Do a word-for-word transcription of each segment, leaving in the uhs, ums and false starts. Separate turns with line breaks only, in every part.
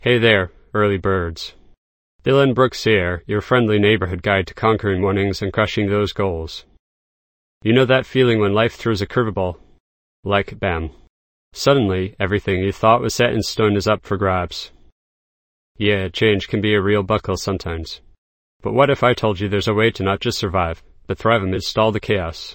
Hey there, early birds. Dylan Brooks here, your friendly neighborhood guide to conquering mornings and crushing those goals. You know that feeling when life throws a curveball? Like, bam. Suddenly, everything you thought was set in stone is up for grabs. Yeah, change can be a real buckle sometimes. But what if I told you there's a way to not just survive, but thrive amidst all the chaos?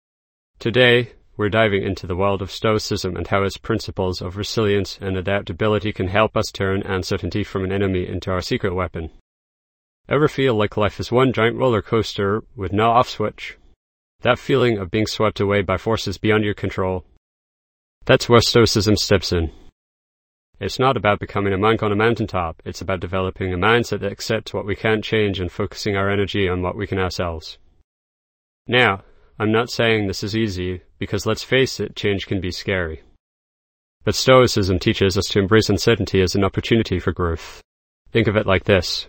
Today, we're diving into the world of Stoicism and how its principles of resilience and adaptability can help us turn uncertainty from an enemy into our secret weapon. Ever feel like life is one giant roller coaster with no off switch? That feeling of being swept away by forces beyond your control? That's where Stoicism steps in. It's not about becoming a monk on a mountaintop, it's about developing a mindset that accepts what we can't change and focusing our energy on what we can ourselves. Now, I'm not saying this is easy, because let's face it, change can be scary. But Stoicism teaches us to embrace uncertainty as an opportunity for growth. Think of it like this.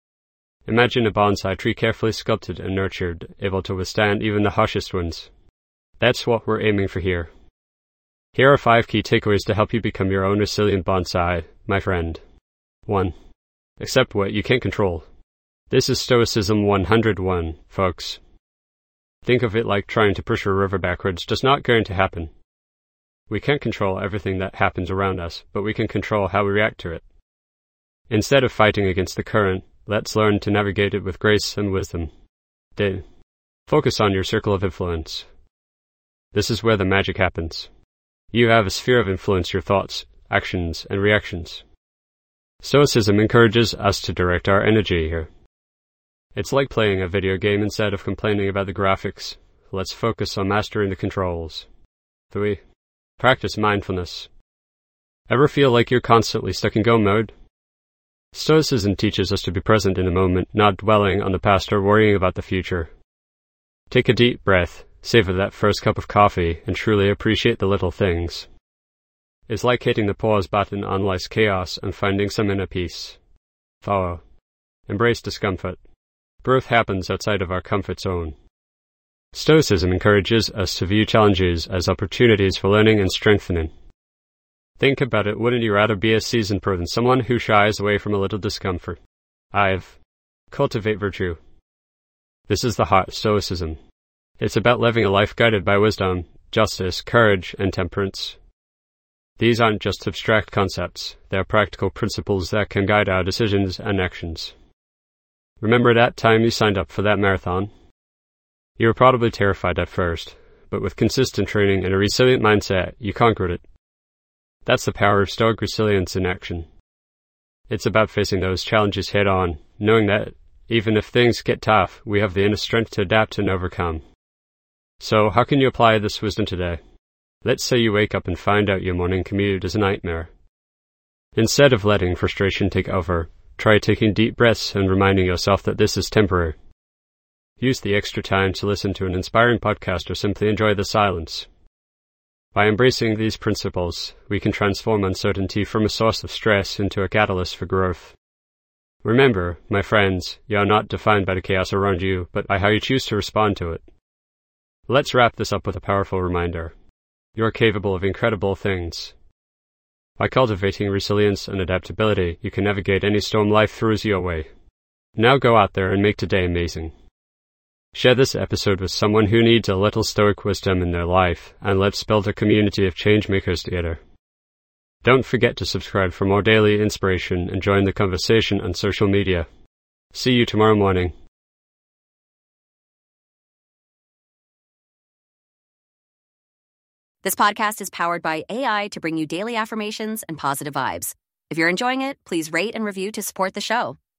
Imagine a bonsai tree carefully sculpted and nurtured, able to withstand even the harshest winds. That's what we're aiming for here. Here are five key takeaways to help you become your own resilient bonsai, my friend. one. Accept what you can't control. This is Stoicism one hundred one, folks. Think of it like trying to push a river backwards, just not going to happen. We can't control everything that happens around us, but we can control how we react to it. Instead of fighting against the current, let's learn to navigate it with grace and wisdom. two. Focus on your circle of influence. This is where the magic happens. You have a sphere of influence, your thoughts, actions, and reactions. Stoicism encourages us to direct our energy here. It's like playing a video game instead of complaining about the graphics. Let's focus on mastering the controls. three. Practice mindfulness. Ever feel like you're constantly stuck in go mode? Stoicism teaches us to be present in the moment, not dwelling on the past or worrying about the future. Take a deep breath, savor that first cup of coffee, and truly appreciate the little things. It's like hitting the pause button on life's chaos and finding some inner peace. four. Embrace discomfort. Growth happens outside of our comfort zone. Stoicism encourages us to view challenges as opportunities for learning and strengthening. Think about it, wouldn't you rather be a seasoned pro than someone who shies away from a little discomfort? five. Cultivate virtue. This is the heart of Stoicism. It's about living a life guided by wisdom, justice, courage, and temperance. These aren't just abstract concepts, they're practical principles that can guide our decisions and actions. Remember that time you signed up for that marathon? You were probably terrified at first, but with consistent training and a resilient mindset, you conquered it. That's the power of Stoic resilience in action. It's about facing those challenges head on, knowing that, even if things get tough, we have the inner strength to adapt and overcome. So, how can you apply this wisdom today? Let's say you wake up and find out your morning commute is a nightmare. Instead of letting frustration take over, try taking deep breaths and reminding yourself that this is temporary. Use the extra time to listen to an inspiring podcast or simply enjoy the silence. By embracing these principles, we can transform uncertainty from a source of stress into a catalyst for growth. Remember, my friends, you are not defined by the chaos around you, but by how you choose to respond to it. Let's wrap this up with a powerful reminder. You are capable of incredible things. By cultivating resilience and adaptability, you can navigate any storm life throws your way. Now go out there and make today amazing. Share this episode with someone who needs a little Stoic wisdom in their life, and let's build a community of change makers together. Don't forget to subscribe for more daily inspiration and join the conversation on social media. See you tomorrow morning.
This podcast is powered by A I to bring you daily affirmations and positive vibes. If you're enjoying it, please rate and review to support the show.